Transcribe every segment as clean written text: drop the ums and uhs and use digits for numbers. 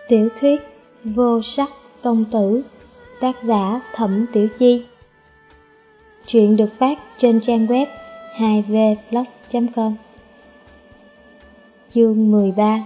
Tiểu thuyết Vô Sắc Công Tử, tác giả Thẩm Tiểu Chi. Truyện được phát trên trang web 2vblog.com. Chương 13.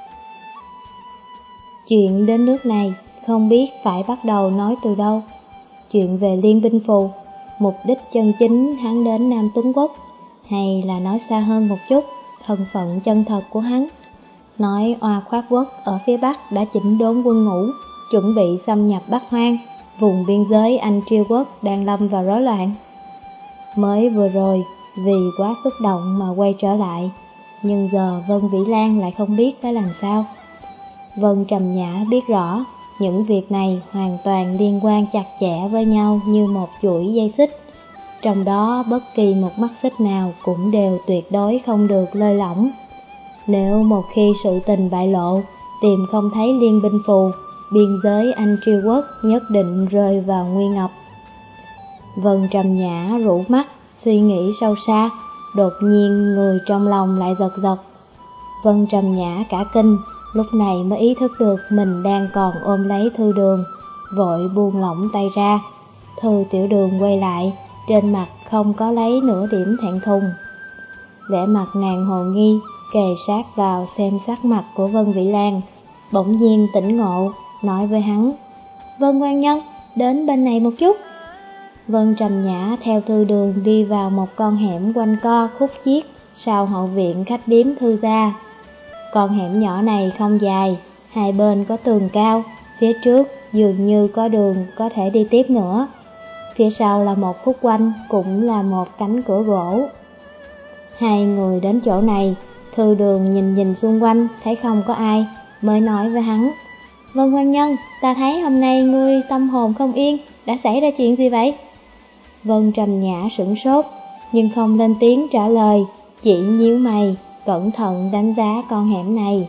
Chuyện đến nước này không biết phải bắt đầu nói từ đâu. Chuyện về Liên Binh Phù, mục đích chân chính hắn đến Nam Tuấn Quốc, hay là nói xa hơn một chút, thân phận chân thật của hắn. Nói Oa Khoát Quốc ở phía Bắc đã chỉnh đốn quân ngũ, chuẩn bị xâm nhập Bắc Hoang, vùng biên giới Anh Triều Quốc đang lâm vào rối loạn. Mới vừa rồi, vì quá xúc động mà quay trở lại, nhưng giờ Vân Vĩ Lan lại không biết phải làm sao. Vân Trầm Nhã biết rõ, những việc này hoàn toàn liên quan chặt chẽ với nhau như một chuỗi dây xích. Trong đó bất kỳ một mắt xích nào cũng đều tuyệt đối không được lơi lỏng. Nếu một khi sự tình bại lộ, tìm không thấy Liên Binh Phù, biên giới Anh Triều Quốc nhất định rơi vào nguy ngập. Vân Trầm Nhã rũ mắt, suy nghĩ sâu xa, đột nhiên người trong lòng lại giật giật. Vân Trầm Nhã cả kinh, lúc này mới ý thức được mình đang còn ôm lấy Thư Đường, vội buông lỏng tay ra. Thư Tiểu Đường quay lại, trên mặt không có lấy nửa điểm thẹn thùng. Vẻ mặt nàng hồ nghi, kề sát vào xem sắc mặt của Vân Vĩ Lan, bỗng nhiên tỉnh ngộ, nói với hắn: Vân quan nhân, đến bên này một chút. Vân Trầm Nhã theo Thư Đường đi vào một con hẻm quanh co khúc chiết sau hậu viện khách điếm Thư gia. Con hẻm nhỏ này không dài, hai bên có tường cao, phía trước dường như có đường có thể đi tiếp nữa. Phía sau là một khúc quanh, cũng là một cánh cửa gỗ. Hai người đến chỗ này, Thư Đường nhìn xung quanh, thấy không có ai, mới nói với hắn: Vân quan nhân, ta thấy hôm nay ngươi tâm hồn không yên, đã xảy ra chuyện gì vậy? Vân Trầm Nhã sửng sốt, nhưng không lên tiếng trả lời, chỉ nhíu mày, cẩn thận đánh giá con hẻm này.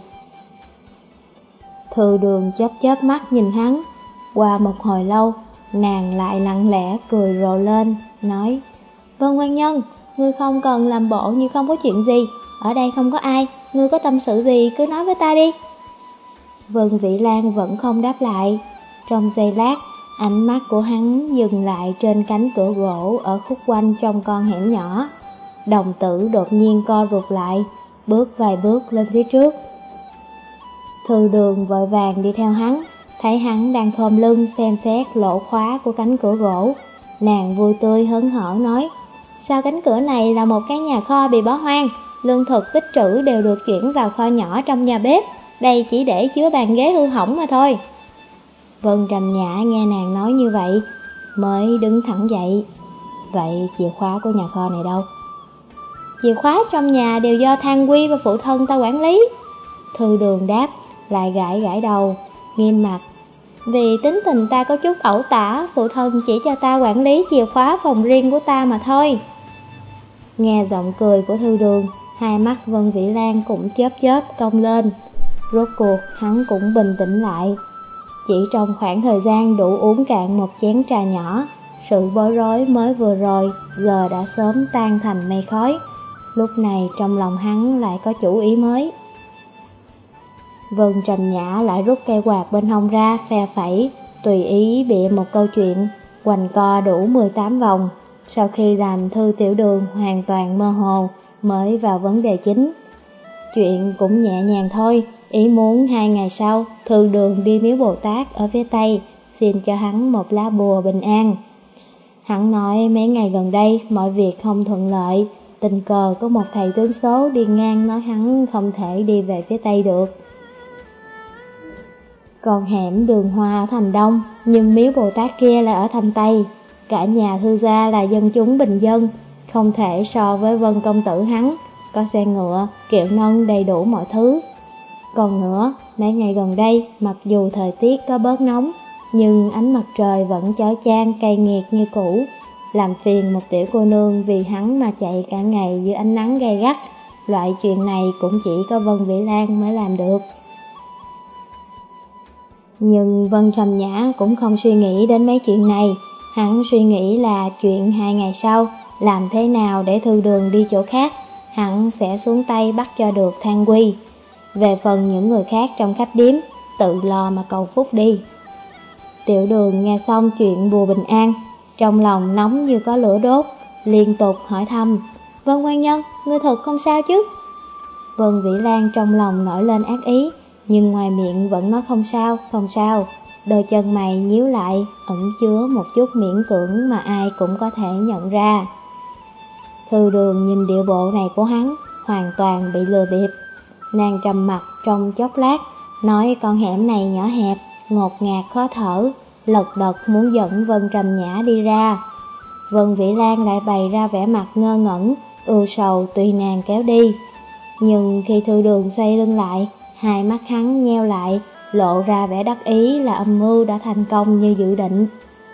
Thư Đường chớp mắt nhìn hắn, qua một hồi lâu, nàng lại lặng lẽ cười rộ lên, nói: Vân quan nhân, ngươi không cần làm bộ như không có chuyện gì, ở đây không có ai, ngươi có tâm sự gì cứ nói với ta đi. Vân Vĩ Lan vẫn không đáp lại. Trong giây lát, ánh mắt của hắn dừng lại trên cánh cửa gỗ ở khúc quanh trong con hẻm nhỏ. Đồng tử đột nhiên co rụt lại, bước vài bước lên phía trước. Thư Đường vội vàng đi theo hắn, thấy hắn đang khom lưng xem xét lỗ khóa của cánh cửa gỗ. Nàng vui tươi hớn hở nói: Sau cánh cửa này là một cái nhà kho bị bỏ hoang, lương thực tích trữ đều được chuyển vào kho nhỏ trong nhà bếp, đây chỉ để chứa bàn ghế hư hỏng mà thôi. Vân Trầm Nhã nghe nàng nói như vậy, mới đứng thẳng dậy. Vậy chìa khóa của nhà kho này đâu? Chìa khóa trong nhà đều do Thang Quy và phụ thân ta quản lý. Thư Đường đáp, lại gãi đầu, nghiêm mặt: Vì tính tình ta có chút ẩu tả, phụ thân chỉ cho ta quản lý chìa khóa phòng riêng của ta mà thôi. Nghe giọng cười của Thư Đường, hai mắt Vân Vĩ Lan cũng chớp cong lên. Rốt cuộc hắn cũng bình tĩnh lại. Chỉ trong khoảng thời gian đủ uống cạn một chén trà nhỏ, sự bối rối mới vừa rồi giờ đã sớm tan thành mây khói. Lúc này trong lòng hắn lại có chủ ý mới. Vân Trầm Nhã lại rút cây quạt bên hông ra phe phẩy, tùy ý bịa một câu chuyện, quanh co đủ 18 vòng. Sau khi làm Thư Tiểu Đường hoàn toàn mơ hồ, mới vào vấn đề chính. Chuyện cũng nhẹ nhàng thôi, ý muốn 2 ngày sau, Thư Đường đi miếu Bồ Tát ở phía Tây, xin cho hắn một lá bùa bình an. Hắn nói mấy ngày gần đây mọi việc không thuận lợi, tình cờ có một thầy tướng số đi ngang nói hắn không thể đi về phía Tây được. Còn hẻm Đường Hoa ở thành Đông, nhưng miếu Bồ Tát kia là ở thành Tây. Cả nhà Thư gia là dân chúng bình dân, không thể so với Vân công tử hắn, có xe ngựa, kiệu nâng đầy đủ mọi thứ. Còn nữa, mấy ngày gần đây, mặc dù thời tiết có bớt nóng, nhưng ánh mặt trời vẫn chói chang cay nghiệt như cũ, làm phiền một tiểu cô nương vì hắn mà chạy cả ngày dưới ánh nắng gay gắt. Loại chuyện này cũng chỉ có Vân Vĩ Lan mới làm được. Nhưng Vân Trầm Nhã cũng không suy nghĩ đến mấy chuyện này. Hắn suy nghĩ là chuyện 2 ngày sau, làm thế nào để Thư Đường đi chỗ khác, hắn sẽ xuống tay bắt cho được Thang Quy. Về phần những người khác trong khách điếm, tự lo mà cầu phúc đi. Tiểu Đường nghe xong chuyện bùa bình an, trong lòng nóng như có lửa đốt, liên tục hỏi thăm: Vân quan nhân, ngươi thật không sao chứ? Vân Vĩ Lan trong lòng nổi lên ác ý, nhưng ngoài miệng vẫn nói không sao, không sao. Đôi chân mày nhíu lại, ẩn chứa một chút miễn cưỡng mà ai cũng có thể nhận ra. Thư Đường nhìn điệu bộ này của hắn, hoàn toàn bị lừa bịp. Nàng trầm mặt trong chốc lát, nói con hẻm này nhỏ hẹp, ngột ngạt khó thở, lật đật muốn dẫn Vân Trầm Nhã đi ra. Vân Vĩ Lan lại bày ra vẻ mặt ngơ ngẩn, ưu sầu tùy nàng kéo đi. Nhưng khi Thư Đường xoay lưng lại, hai mắt hắn nheo lại, lộ ra vẻ đắc ý là âm mưu đã thành công như dự định.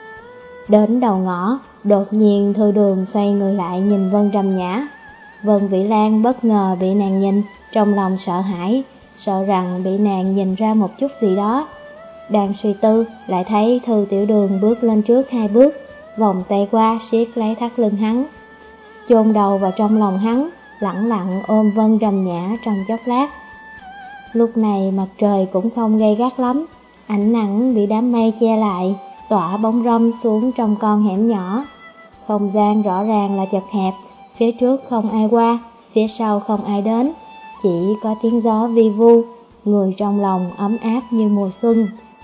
Đến đầu ngõ, đột nhiên Thư Đường xoay người lại nhìn Vân Trầm Nhã. Vân Vĩ Lan bất ngờ bị nàng nhìn, trong lòng sợ hãi, sợ rằng bị nàng nhìn ra một chút gì đó. Đang suy tư, lại thấy Thư Tiểu Đường bước lên trước 2 bước, vòng tay qua siết lấy thắt lưng hắn, chôn đầu vào trong lòng hắn, lẳng lặng ôm Vân Trầm Nhã trong chốc lát. Lúc này mặt trời cũng không gay gắt lắm, ánh nắng bị đám mây che lại, tỏa bóng râm xuống trong con hẻm nhỏ. Không gian rõ ràng là chật hẹp, phía trước không ai qua, phía sau không ai đến, chỉ có tiếng gió vi vu, người trong lòng ấm áp như mùa xuân.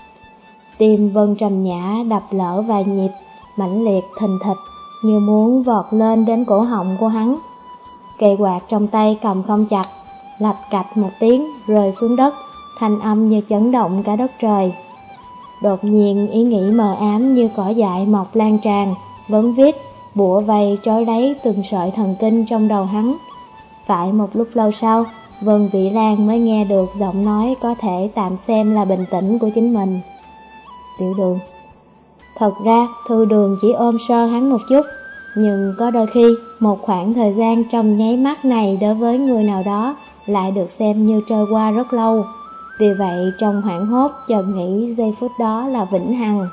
Tim Vân Trầm Nhã đập lỡ vài nhịp, mãnh liệt thình thịch, như muốn vọt lên đến cổ họng của hắn. Cây quạt trong tay cầm không chặt, lạch cạch một tiếng rơi xuống đất, thanh âm như chấn động cả đất trời. Đột nhiên ý nghĩ mờ ám như cỏ dại mọc lan tràn, vấn vít, bủa vây trói lấy từng sợi thần kinh trong đầu hắn. Phải một lúc lâu sau, Vân Vĩ Lan mới nghe được giọng nói có thể tạm xem là bình tĩnh của chính mình. Tiểu Đường. Thật ra Thư Đường chỉ ôm sơ hắn một chút, nhưng có đôi khi một khoảng thời gian trong nháy mắt này đối với người nào đó lại được xem như trôi qua rất lâu. Vì vậy trong hoảng hốt chợt nghĩ giây phút đó là vĩnh hằng.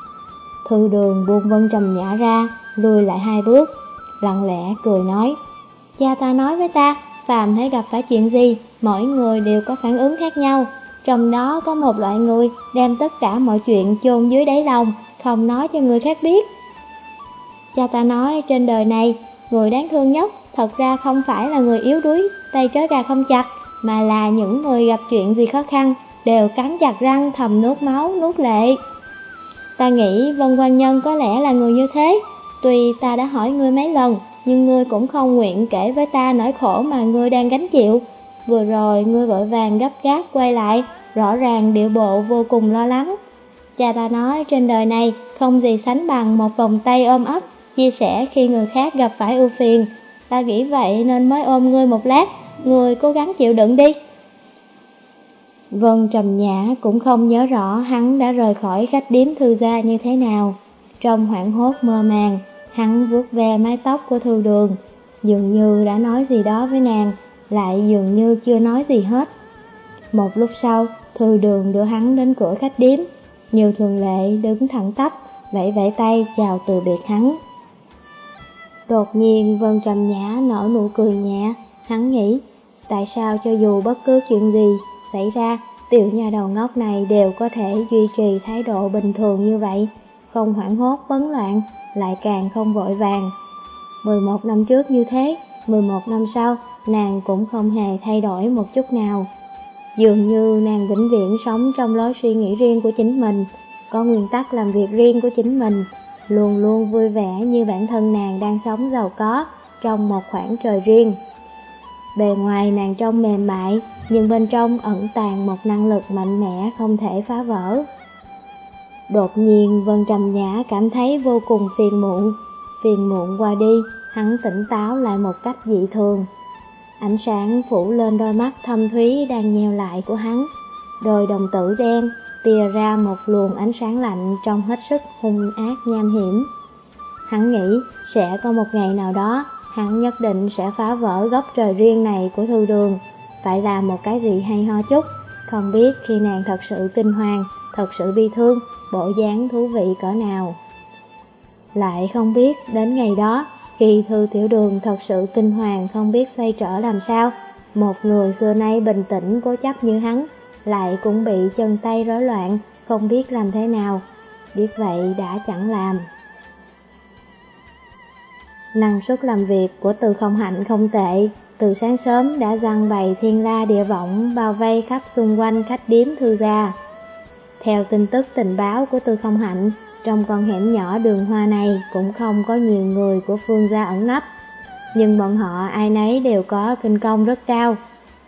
Thư Đường buông Vân Trầm Nhã ra, lùi lại 2 bước, lặng lẽ cười nói: Cha ta nói với ta, phàm thấy gặp phải chuyện gì, mỗi người đều có phản ứng khác nhau. Trong đó có một loại người đem tất cả mọi chuyện chôn dưới đáy lòng, không nói cho người khác biết. Cha ta nói trên đời này, người đáng thương nhất thật ra không phải là người yếu đuối, tay trói gà không chặt, mà là những người gặp chuyện gì khó khăn, đều cắn chặt răng thầm nuốt máu, nuốt lệ. Ta nghĩ Vân Quan Nhân có lẽ là người như thế. Tuy ta đã hỏi ngươi mấy lần, nhưng ngươi cũng không nguyện kể với ta nỗi khổ mà ngươi đang gánh chịu. Vừa rồi ngươi vội vàng gấp gáp quay lại, rõ ràng điệu bộ vô cùng lo lắng. Cha ta nói trên đời này không gì sánh bằng một vòng tay ôm ấp, chia sẻ khi người khác gặp phải ưu phiền. Ta nghĩ vậy nên mới ôm ngươi một lát, ngươi cố gắng chịu đựng đi. Vân Trầm Nhã cũng không nhớ rõ hắn đã rời khỏi khách điếm Thư gia như thế nào. Trong hoảng hốt mơ màng, hắn vuốt ve mái tóc của Thư Đường, dường như đã nói gì đó với nàng, lại dường như chưa nói gì hết. Một lúc sau, Thư Đường đưa hắn đến cửa khách điếm, như thường lệ đứng thẳng tắp, vẫy vẫy tay chào từ biệt hắn. Đột nhiên Vân Trầm Nhã nở nụ cười nhẹ, hắn nghĩ, tại sao cho dù bất cứ chuyện gì xảy ra, tiểu nhà đầu ngốc này đều có thể duy trì thái độ bình thường như vậy, không hoảng hốt bấn loạn, lại càng không vội vàng. 11 năm trước như thế, 11 năm sau, nàng cũng không hề thay đổi một chút nào. Dường như nàng vĩnh viễn sống trong lối suy nghĩ riêng của chính mình, có nguyên tắc làm việc riêng của chính mình, luôn luôn vui vẻ như bản thân nàng đang sống giàu có trong một khoảng trời riêng. Bề ngoài nàng trông mềm mại, nhưng bên trong ẩn tàng một năng lực mạnh mẽ không thể phá vỡ. Đột nhiên Vân Trầm Nhã cảm thấy vô cùng phiền muộn. Phiền muộn qua đi, hắn tỉnh táo lại một cách dị thường. Ánh sáng phủ lên đôi mắt thâm thúy đang nheo lại của hắn. Đôi đồng tử đen tia ra một luồng ánh sáng lạnh trông hết sức hung ác nham hiểm. Hắn nghĩ sẽ có một ngày nào đó, hắn nhất định sẽ phá vỡ góc trời riêng này của Thư Đường, phải làm một cái gì hay ho chút. Không biết khi nàng thật sự kinh hoàng, thật sự bi thương, bộ dáng thú vị cỡ nào. Lại không biết đến ngày đó, khi Thư Tiểu Đường thật sự kinh hoàng không biết xoay trở làm sao, một người xưa nay bình tĩnh cố chấp như hắn, lại cũng bị chân tay rối loạn, không biết làm thế nào. Biết vậy đã chẳng làm. Năng suất làm việc của Từ Không Hạnh không tệ, từ sáng sớm đã giăng bày thiên la địa võng bao vây khắp xung quanh khách điếm Thư gia. Theo tin tức tình báo của Từ Không Hạnh, trong con hẻm nhỏ Đường Hoa này cũng không có nhiều người của Phương gia ẩn nấp, nhưng bọn họ ai nấy đều có kinh công rất cao.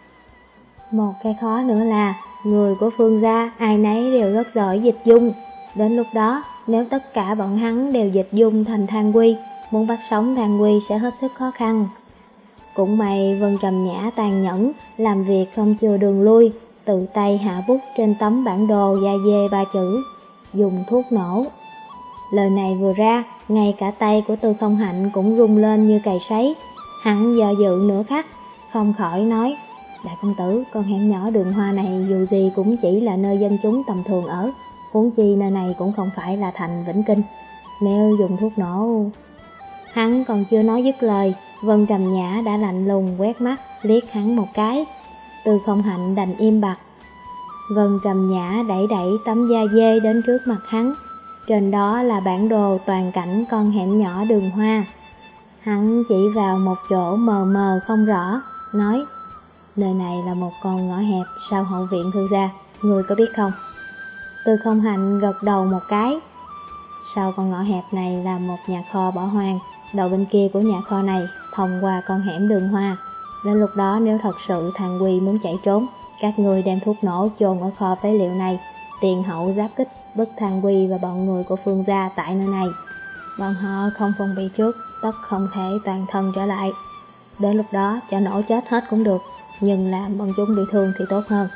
Một cái khó nữa là người của Phương gia ai nấy đều rất giỏi dịch dung. Đến lúc đó, nếu tất cả bọn hắn đều dịch dung thành Thang Quy, muốn bắt sống Thang Quy sẽ hết sức khó khăn. Cũng may Vân Trầm Nhã tàn nhẫn, làm việc không chừa đường lui, tự tay hạ bút trên tấm bản đồ da dê 3 chữ: dùng thuốc nổ. Lời này vừa ra, ngay cả tay của Từ Không Hạnh cũng rung lên như cày sấy. Hắn do dự nửa khắc, không khỏi nói: đại công tử, con hẻm nhỏ Đường Hoa này dù gì cũng chỉ là nơi dân chúng tầm thường ở, huống chi nơi này cũng không phải là thành Vĩnh Kinh. Nếu dùng thuốc nổ... Hắn còn chưa nói dứt lời, Vân Trầm Nhã đã lạnh lùng quét mắt, liếc hắn một cái. Từ Không Hạnh đành im bặt. Vân Trầm Nhã đẩy tấm da dê đến trước mặt hắn. Trên đó là bản đồ toàn cảnh con hẻm nhỏ Đường Hoa. Hắn chỉ vào một chỗ mờ mờ không rõ, nói: nơi này là một con ngõ hẹp sau hậu viện Thư gia, người có biết không? Từ Không Hạnh gật đầu một cái. Sau con ngõ hẹp này là một nhà kho bỏ hoang, đầu bên kia của nhà kho này thông qua con hẻm Đường Hoa. Đến lúc đó nếu thật sự Thang Quy muốn chạy trốn, các người đem thuốc nổ chôn ở kho phế liệu này, tiền hậu giáp kích bức Thang Quy và bọn người của Phương gia tại nơi này. Bọn họ không phòng bị trước, tất không thể toàn thân trở lại. Đến lúc đó cho nổ chết hết cũng được, nhưng làm bọn chúng bị thương thì tốt hơn.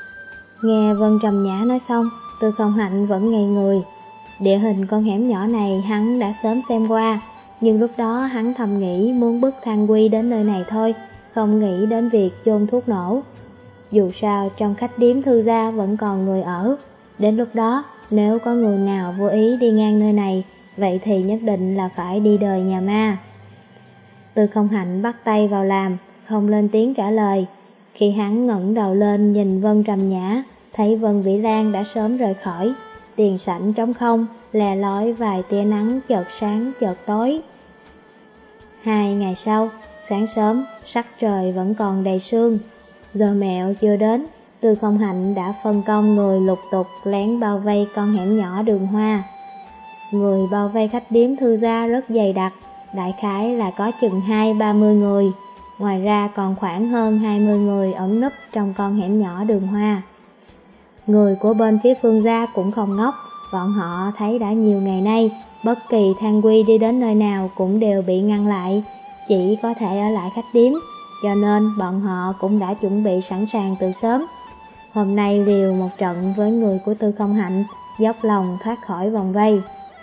Nghe Vân Trầm Nhã nói xong, Từ Không Hạnh vẫn ngây người. Địa hình con hẻm nhỏ này hắn đã sớm xem qua, nhưng lúc đó hắn thầm nghĩ muốn bức Thang Quy đến nơi này thôi, không nghĩ đến việc chôn thuốc nổ. Dù sao trong khách điếm Thư gia vẫn còn người ở, đến lúc đó nếu có người nào vô ý đi ngang nơi này, vậy thì nhất định là phải đi đời nhà ma. Từ Không Hạnh bắt tay vào làm, không lên tiếng trả lời. Khi hắn ngẩng đầu lên nhìn Vân Trầm Nhã, thấy Vân Vĩ Lan đã sớm rời khỏi. Tiền sảnh trống không, lè lói vài tia nắng chợt sáng chợt tối. 2 ngày sau, sáng sớm, sắc trời vẫn còn đầy sương. Giờ mẹo chưa đến, Từ Không Hạnh đã phân công người lục tục lén bao vây con hẻm nhỏ Đường Hoa. Người bao vây khách điếm Thư gia rất dày đặc, đại khái là có chừng 20-30 người. Ngoài ra còn khoảng hơn 20 người ẩn núp trong con hẻm nhỏ Đường Hoa. Người của bên phía Phương gia cũng không ngốc, bọn họ thấy đã nhiều ngày nay, bất kỳ Thang Quy đi đến nơi nào cũng đều bị ngăn lại, chỉ có thể ở lại khách điếm, cho nên bọn họ cũng đã chuẩn bị sẵn sàng từ sớm. Hôm nay liều một trận với người của Từ Không Hạnh, dốc lòng thoát khỏi vòng vây.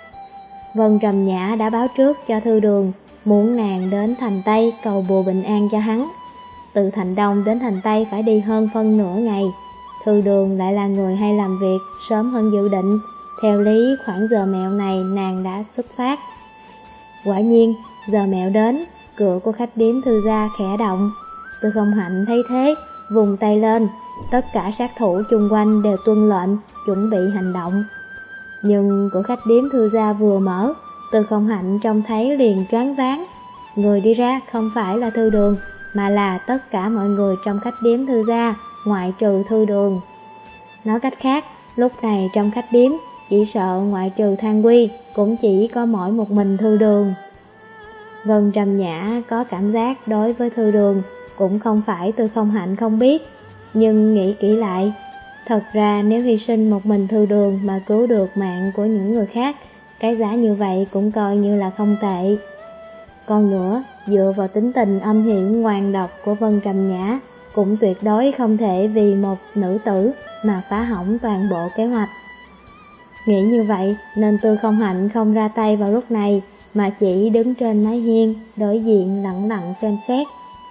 Vân Trầm Nhã đã báo trước cho Thư Đường, muốn nàng đến thành Tây cầu bùa bình an cho hắn. Từ thành Đông đến thành Tây phải đi hơn phân nửa ngày. Thư Đường lại là người hay làm việc sớm hơn dự định, theo lý khoảng giờ mẹo này nàng đã xuất phát. Quả nhiên, giờ mẹo đến, cửa của khách điếm Thư gia khẽ động. Từ Không Hạnh thấy thế, vùng tay lên, tất cả sát thủ chung quanh đều tuân lệnh, chuẩn bị hành động. Nhưng cửa khách điếm Thư gia vừa mở, Từ Không Hạnh trông thấy liền choáng váng. Người đi ra không phải là Thư Đường, mà là tất cả mọi người trong khách điếm Thư gia, ngoại trừ Thư Đường. Nói cách khác, lúc này trong khách điếm, chỉ sợ ngoại trừ Thang Quy, cũng chỉ có mỗi một mình Thư Đường. Vân Trầm Nhã có cảm giác đối với Thư Đường, cũng không phải Từ Không Hạnh không biết, nhưng nghĩ kỹ lại, thật ra nếu hy sinh một mình Thư Đường mà cứu được mạng của những người khác, cái giá như vậy cũng coi như là không tệ. Còn nữa, dựa vào tính tình âm hiểm ngoan độc của Vân Trầm Nhã, cũng tuyệt đối không thể vì một nữ tử mà phá hỏng toàn bộ kế hoạch. Nghĩ như vậy nên Từ Không Hạnh không ra tay vào lúc này, mà chỉ đứng trên mái hiên, đối diện lặng lặng xem xét.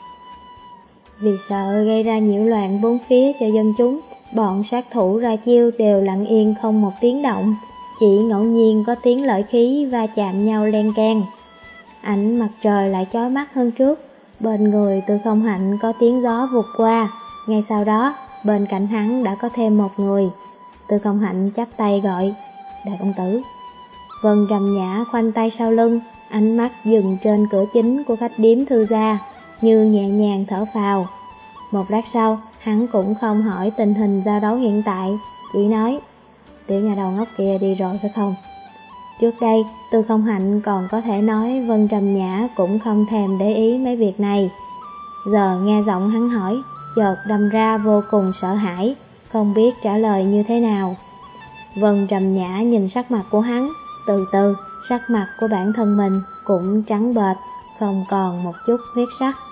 Vì sợ gây ra nhiễu loạn bốn phía cho dân chúng, bọn sát thủ ra chiêu đều lặng yên không một tiếng động, chỉ ngẫu nhiên có tiếng lợi khí va chạm nhau len keng. Ánh mặt trời lại chói mắt hơn trước, bên người Từ Không Hạnh có tiếng gió vụt qua, Ngay sau đó, bên cạnh hắn đã có thêm một người. Tư Không Hạnh chắp tay gọi, đại công tử. Vân Trầm Nhã khoanh tay sau lưng, ánh mắt dừng trên cửa chính của khách điếm Thư gia, như nhẹ nhàng thở phào. Một lát sau, hắn cũng không hỏi tình hình giao đấu hiện tại, chỉ nói, tiểu nhà đầu ngốc kia đi rồi phải không? Trước đây, Tư Không Hạnh còn có thể nói Vân Trầm Nhã cũng không thèm để ý mấy việc này. Giờ nghe giọng hắn hỏi, chợt đâm ra vô cùng sợ hãi, không biết trả lời như thế nào. Vân Trầm Nhã nhìn sắc mặt của hắn, từ từ sắc mặt của bản thân mình cũng trắng bệch, không còn một chút huyết sắc.